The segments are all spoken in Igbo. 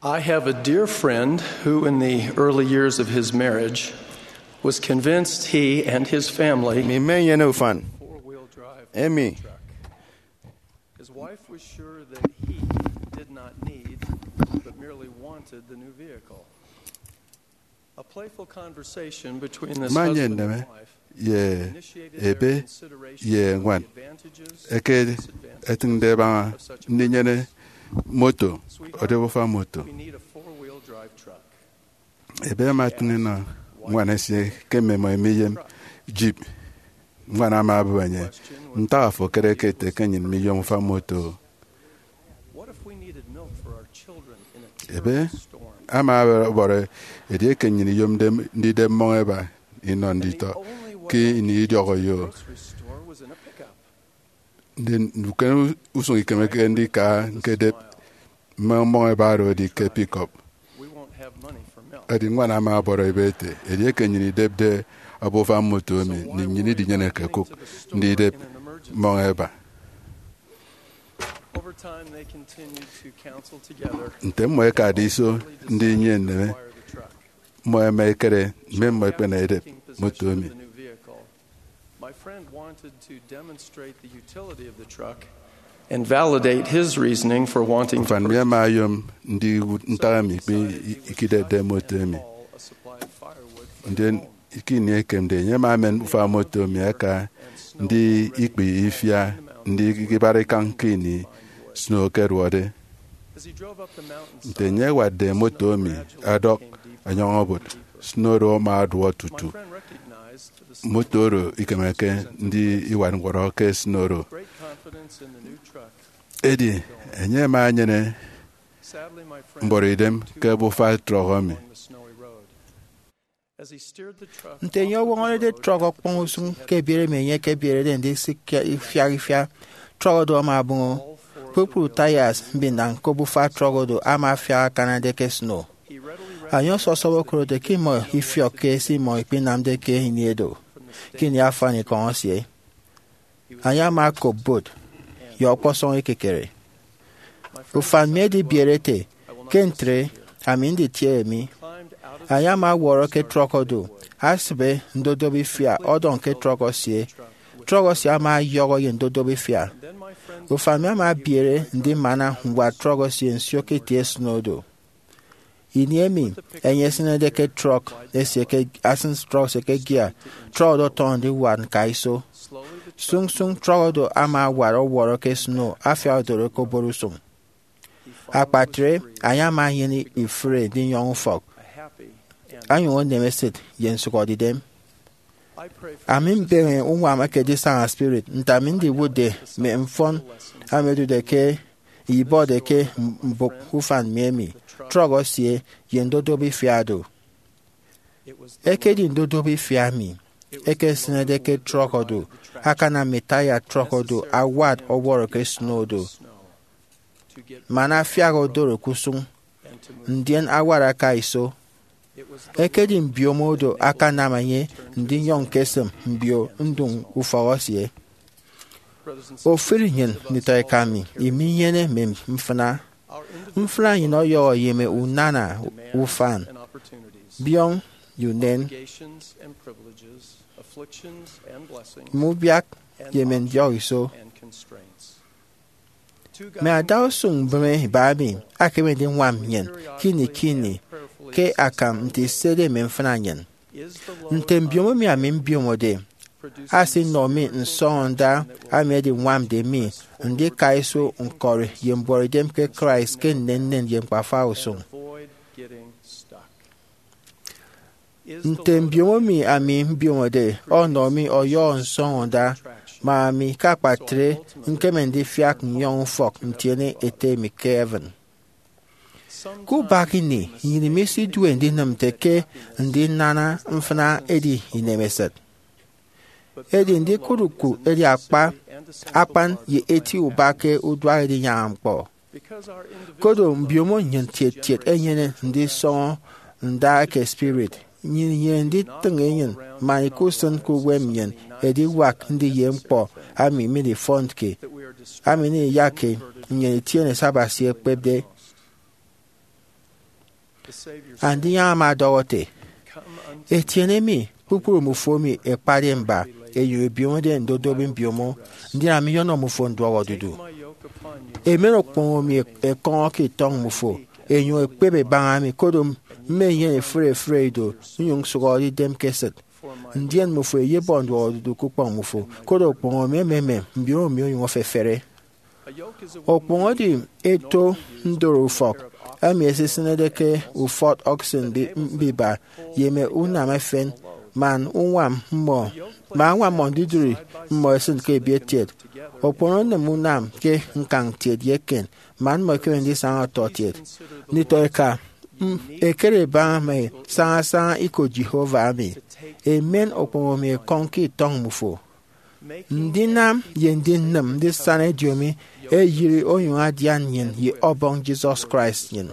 I have a dear friend who, in the early years of his marriage, was convinced he and his family Mi men yene ufan. four-wheel drive Emi. truck. His wife was sure that he did not need, but merely wanted the new vehicle. A playful conversation between this Man husband yene me. and wife Ye initiated their ebe consideration ye of the ngwan. advantages Eke and disadvantages etinde ba of such a ndi nyene moto. Sweetheart, Ode fa moto. we need a four-wheel drive truck. Ebe ma tinina ngwana si keme mo emiyem jeep. Ngwana ma abanye. Nta afọ kere kete kenyin mi yom fa moto. What if we needed milk for our children in a Ebe terrible storm? ama bore ede kenyin yom dem ndi dem mo eba ino And ndi the to only way ki to ni diogo the yo. grocery store was in a pickup. Ndi nuken usung ikeme ke ndi ka nke de mo eba ro di ke pick up. We won't have money for milk. Adi ngwana ma boro ibete ede kenyin debde abofa moto mi ni nyini di nyene ke cook ndi de mo eba. Over time, they continued to counsel together. Ntem mo ka di so ndi nyen ne Acquire the truck. mo me kere me mo pe na ede Taking moto possession mi. of the new vehicle, my friend wanted to demonstrate the utility of the truck and validate his reasoning for wanting to Fan mi purchase ma yom ndi ntara mi pe ikide de moto mi. haul a supply of firewood from Ndi home. ikini ekemde nye ma men fa moto mi aka ndi ikpe ifia ndi gibare kankini snow kerwode. As he drove up the mountainside, Nte nye wade moto mi adok anyongobot snow ro ma adwo my tutu. friend recognized the Moto ro ikemeke ndi iwan ngoro ke snow ro. great confidence in the new truck. Edi enye ma nyene Sadly, my friend mboridem ke bu fa trogo mi. along the snowy road. As he steered the truck Nte yo off of wongole the de road, trogo pon sum ke biere menye ke biere den de sikya ifia trogo do ma bungo all four of the pupul wheels, tires bindan ko bu fa trogo do ama fia kana de ke snow he readily anyo so so recognized kro de ki mo ifio ke si mo ipinam de ke hiniedo from the kini afani kon sie anya ma ko bot yo poson ekekere ufan me di bierete kentre amindi tie mi climbed out of anya ma woro ke trogo do asbe ndodo bi fia odon ke trogo sie trogo si ama yogo ye ndodo bi fia and then my friend ufami ama biere ndị mana ngwa trogo si nsio ke tie snodo iniemi enye sinede ke trok esi ke asin trok se ke gia trogo do ton di wan kaiso slowly the sung sung trogo do ama waro woro ke snow afia odoro ko borusum akpatre anya ma yini ifre di yong fok a happy and anyo won nemesit yen sukodi dem I pray for amin bere unwa make di sang spirit ntamin di wude me mfon amedu de ke ibo de ke mbok ufan miemi trogo sie yendodo bi fiado it was the eke di ndodo bi fiami eke sine de ke trogodo akana metaya trogodo awad oworo ke snodo snow to get mana fiago doro kusung and to move. ndien awara ka iso It was the eke di mbiomodo akana manye ndi yon kesem mbio ndung ufawasie brothers and sisters. ofiri nyen nitoy kami imi yene mem mfna Our individual mfna yino yo yeme unana demands ufan and opportunities, biong yunen obligations and privileges, afflictions and blessings, mubiak and yemen options yo iso and constraints. To me guide adao sung breme babi akeme di wam yen kini periodically kini and prayerfully ke assess akam our nti will. sede memfna yen Is the Lord ntembiomo mi amin biomo de producing asi no mi spiritual nsonda direction that will ame di wam de mi ndi kaiso nkore yembori dem ke Christ ke nennen yen kwafa and usung avoid getting stuck? Is the ntembiomo Lord mi amin biomo de ono mi oyo nsonda attraction ma mi kapatre nke mendi fiak nyong fok ntiene ete mi Kevin ku bakini yini misi duwe ndi namteke ndi nana mfana edi inemeset edi ndi kuruku edi akpan ye eti ubake udwa edi nyampo kodo mbiomo nyen tiet tiet enyene ndi son nda ke spirit nyen ndi tengenyen mani kusen ku wemyen edi wak ndi yempo ami mi di fondke ami ni yake nyen tiene sabasie pebde andi ya ma dowote etiene mi pupuru mufo mi ekpari mba eyo biomo de ndodo bin biomo ndi na mi yono mufo ndo wodudu emero pon mi ekon ki tong mufo enyo ekpebe banga mi kodo menye free do nyung sugori dem keset ndien mufo ye bondo wodudu kupon mufo kodo pon me mbio mi yo fefere okpon di eto ndoro fok ami esisine deke u fort oxen biba yeme una mefen man unwam mo ma nwa mo diduri mo esin ke bietet opono ne munam ke nkang tiet yeken man mo ke ndi sang totiet ni to eka ekere ba me sang iko Jehova ami amen opono me konki tong mufo ndinam yendinam this sane diomi yiri oyun adian yen ye obong Jesus Christ yen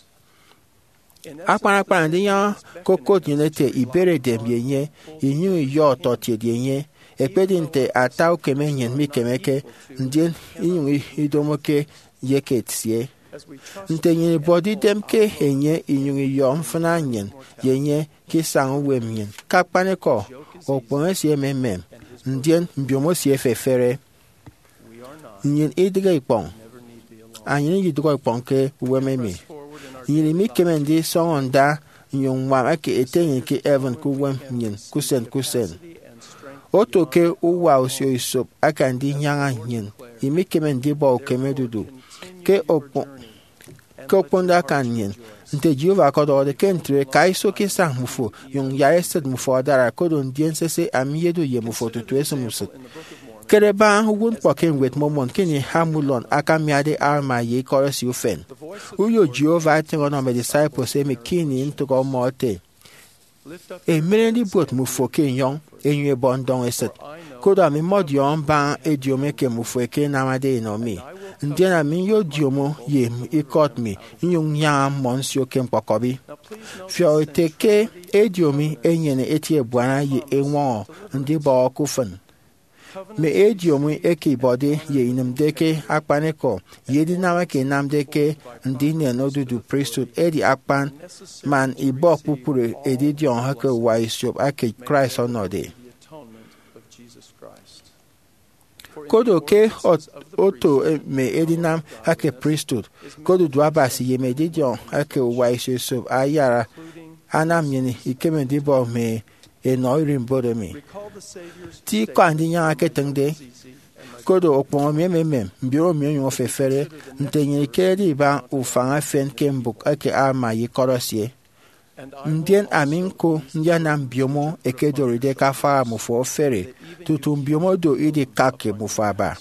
akpara ndị ya koko dinete ibere dem yenye inyu yo totie yenye ekpedinte ata okemenyen mi kemeke ndien inyu idomoke yeketsie ntenye body dem ke enye inyu yo mfananyen yenye kisang wemyen kakpaneko okpon sie memem ndien mbiomo sie fefere nyen idige ipon anyen yidugo ipon ke wememi yini mi kemendi sonda nyong ma ake etenye ke Evan ku wem nyen kusen oto ke uwa osio isop aka ndi nyanga nyen imi kemendi bo kemedudu ke oponda kan nyen nte Jehova kodo de kentre kai so ke sang mufo yung yaesed mufo dara kodo ndien sese amiedo ye mufo tutu esumuset kereba wun poken wet momon kini hamulon akamiade arma ye korosi ufen uyo Jehova tengono me disciples emi kini ntuko mote emerendi bot mufo kenyong enye bondon eset kodo mi modion ban ediome ke mufo ke namade no mi ndiana mi yo diomo ye ikot mi nyung nyam monsio kem pokobi fio teke ediomi enyene etie bwana ye enwo ndi ba okufen me ediomu eke body ye inamdeke akpaneko yedi namake namdeke ndine nodudu priesthood edi akpan man ibo pupure edidion hake waisop ake Christ onode kodo ke oto me edinam hake priesthood kodo duabasi ye me edidion hake waisop ayara anam yeni ikemedibo me enoirin bodomi ti kwandi nya ketende kodo okpon memem mbiro mionyo fefere ntenye kedi ba ufanga fen kembuk ake ama yikorosie ndien aminko ndiana mbiomo ekedori de kafa mufo fere tutu mbiomo do idi kake mufaba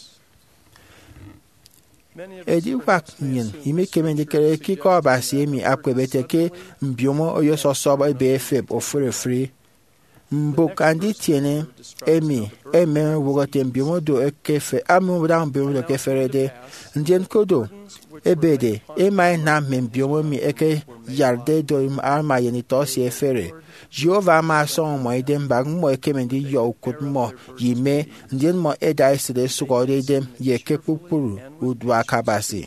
edi wak nyen ime kemendi kere kiko basi emi akwebeteke mbiomo oyo sosoba ebe efeb ofure free mbukandi tiene emi wogote mbiomodo ekefe amuda mbiomodo keferede ndien kodo ebede emai na mbiomomi eke yarde do arma yeni tosi efere Jehova ma son mo idem bag mo ekemendi yo ukut mo yime ndien mo eda iside sugode idem yeke pupuru udwa kabasi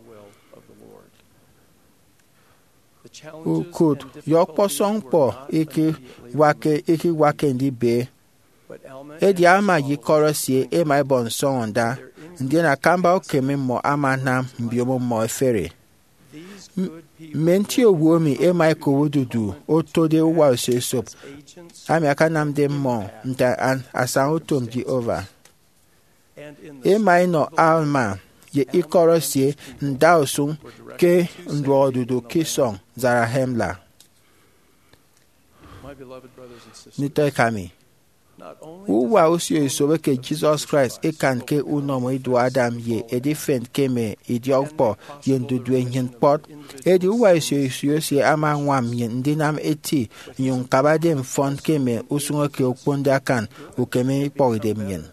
ukut yokpo songpo iki wake ndi be edi ama yikorosie ema bon sonda ndina kamba okeme mo amana mbiomo mo efere menti owomi ema ko wududu otode wa sesop ami akanam de mo nta an asan otom Jehova ema no alma ye ikorosie ndausun ke ndwodudu kisong Zarahemla nito kami uwa osio isobe ke Jesus Christ ekan ke unomo idu Adam ye edifend keme idiokpo yendudu enyen pot edi uwa isio si ama nwam yen ndinam eti nyung kabade mfond keme usungo ke okponda kan ukeme ipogide myen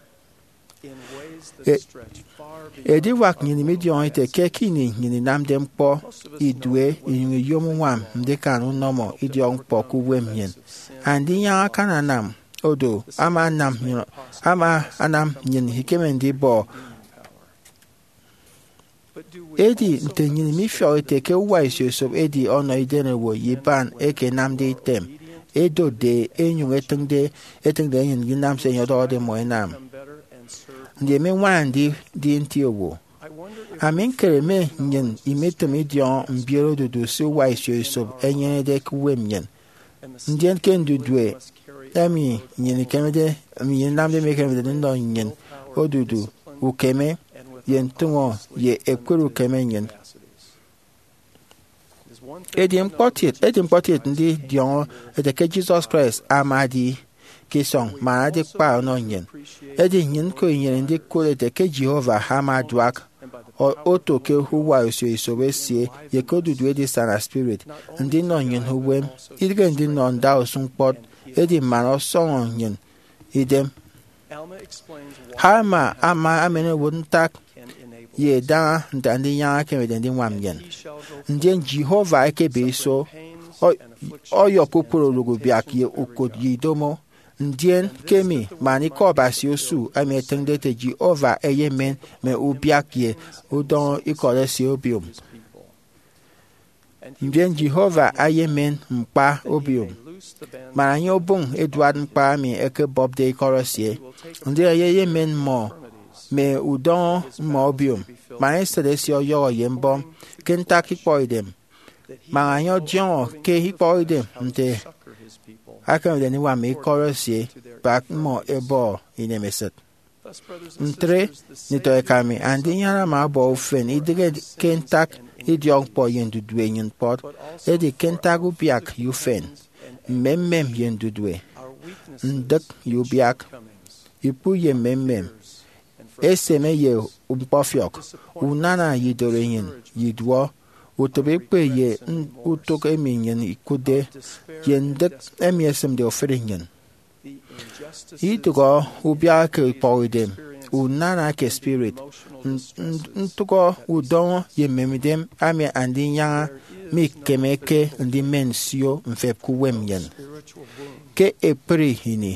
edi wak nyini midion ite kekini nyini namdem po idwe inyungi yomuwam mdekan unomo idion po kuwem yen andi yang akana nam odo ama anam nyin hikemendi bo edi nte nyini mi fio ete ke wa isu so edi ono idene wo yiban eke namde item edo de enyu etengde yin ginam se yodo de moenam ndi me wandi di ntiowo amin kereme nyen imetemi dion mbiero dudu so wa isu so enyen de kwem nyen ndien ken dudwe ami nyen kemede mi namde me kemede ndo nyen odudu ukeme yen tungo ye ekwuru keme nyen edi imported ndi dion edeke Jesus Christ amadi kisong manade pa no nyen edi nyen ko nyen ndi ko edeke Jehovah hamaduak oto ke huwa iso wesie ye ko dudu edi sana spirit ndi no nyen huwem idge ndi no nda osunpot edi mano song nyen idem Hama ama amene wuntak ye da ndandi ya kemede ndi nwamyen ndi Jehova ekebe so oyo popolo lugu biak ye ukodi domo ndien kemi mani ko basi osu ame tende te Jehova eyemen me ubiak ye udon ikole si obium ndien Jehova ayemen mpa obium Maranyo bung Edward mpa mi eke Bob de ikorosie ndi ayemen mo me udon mo obium Maranyo selesi oyo yembom Kentucky poidem Maranyo John ke hipoidem nte akan de ni wa me ikorosie back mo ebo inemeset ntre nito ekami andi yara ma bo fen idige Kentucky idiong po yendu yen pot edi Kentucky biak yufen memmem yendudwe ndek yubiak ipu ye memmem eseme ye umpofiok unana yidoreyin yidwo utobepe ye utok eminyen ikude yendek emiesem de oferinyen itugo ubiak ipoidem unana ke spirit ntugo udon ye memidem ame andi nya mi kemeke ndi mensio mfep kuwem yen ke epri hini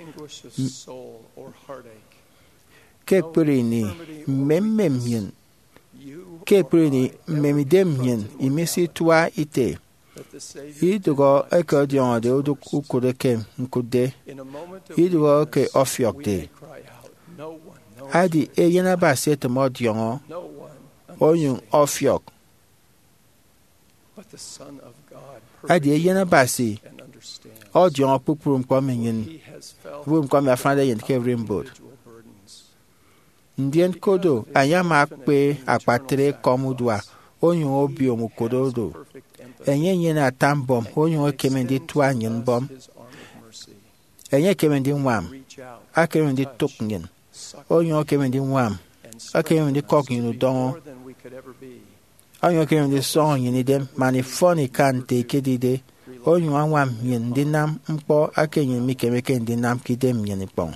ke epri ni memmem yen ke epri ni memidem yen imisi tua ite idugo eke dion de uduk ukude kem nkude idugo ke ofiok de adi eyena ba set mo dion oyun ofiok adi eyena basi o dion pupurum kwa menyen wum kwa me afande yen ke rainbow ndien kodo ayama pe apatre komudwa oyun obi omukododo enyen na tambom oyun kemendi twa nyen bom enyen kemendi nwam akemendi toknyen oyun kemendi nwam akemendi koknyen don Onyo ke ndi song yin dem mani foni kan te kedide onyo anwam yin ndi nam mpo akenyin mi kemeke ndi nam kidem yin pon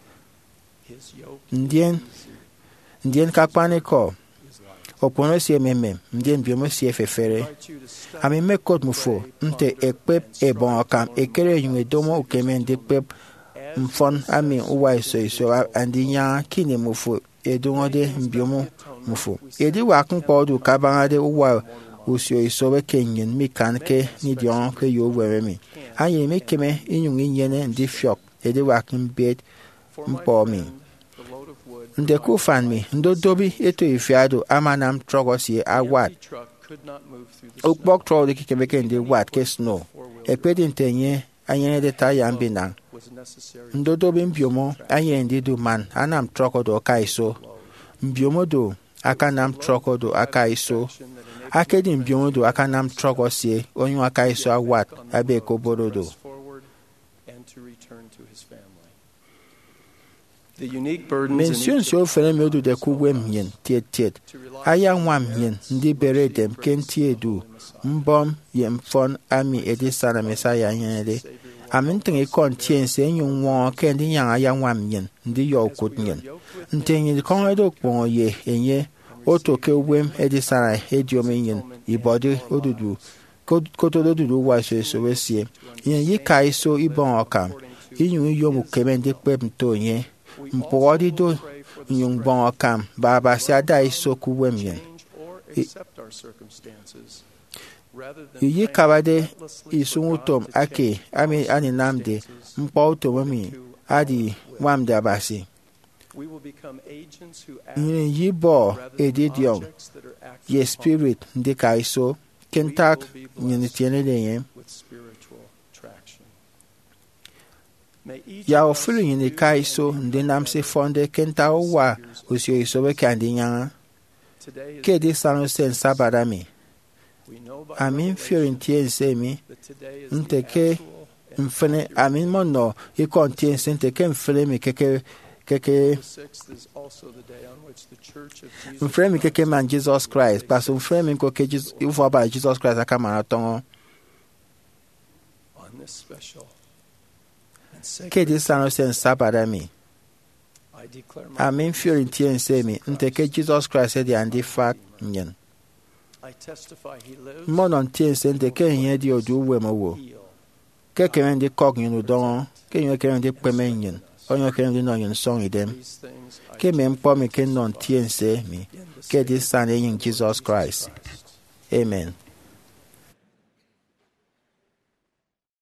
ndien kakwane ko opono si ememe ndien biomo si efefere ami mekot mufo nte ekpep ebon akam ekere yun edomo ukeme ndi pep mfon ami uwa iso andi nya kine mufo edungode mbiomo mufo edi wakun podu kabangade uwa usio isobe kenyen mi kanke ni dion ke yo wemi aye mi keme inyun nyene ndi fiok edi wakun bed mpo mi nde ku fan mi ndo dobi eto ifiado amanam trogosie awat ukbok tro de kikebeke ndi wat ke snow ekpedi ntenye anyene de tayambi nang ndo dobi mbiomo aye ndi du man anam trogodo kaiso mbiomo do aka nam trogodo aka iso akedi mbiomo do aka nam trogosie onyu aka iso awat abe koborodo mention so fere me do de kuwem yen tiet aya nwam yen ndi bere dem kenti edu mbom yem fon ami edisana mesaya yenede amintin e conscience enyu won kendi yan aya nwam yen ndi yo kudnyen ntenyi kon edo pon ye enye oto ke wem edisana ediom yen ibodi odudu koto dudu wa so wesie yen yikai so ibon okam inyu yo mu kemende pep ntonye mpodi do nyung bon akam baba si ada isoku wemyen accept our circumstances rather than Yi plan kabade relentlessly isun for utom God to ake change ami our ani namde circumstances mkpa utom mi to adi our will. wamde abasi. We will become agents who act Yin yi bo rather than edidion objects that are acted ye upon spirit ndi ka iso kentak yin tiene de yen with spiritual traction. May each ya of us ofiri yin do ka and iso become ndi nam se better. fonde kenta wa osio iso be kandi nyanga Today is ke the di sanu sen sabada mi we know by amin revelation fiorintien se mi that today is the nteke actual and mfene accurate amin mono ikontien se nteke mfene mi keke The 6th is also the day on which the Church of Jesus mfene mi keke Christ man Jesus Christ paso mfene mi ko ke ufo ba Jesus Christ aka marathon on this special and ke di sacred sanu sen sabada mi I declare my amin witness fiorintien se mi to Jesus nteke Christ. Jesus Christ e di andi fak nyen I testify he lives, mono ntien se nteke yen di odu we mo wo heal, ke kemen di kok nyen udon ke yen kemen di pemen nyen onyo kemen di no nyen song idem these things I ke men po mi ke non testify tien se mi in the ke di Savior san e yin of Jesus Christ. Amen.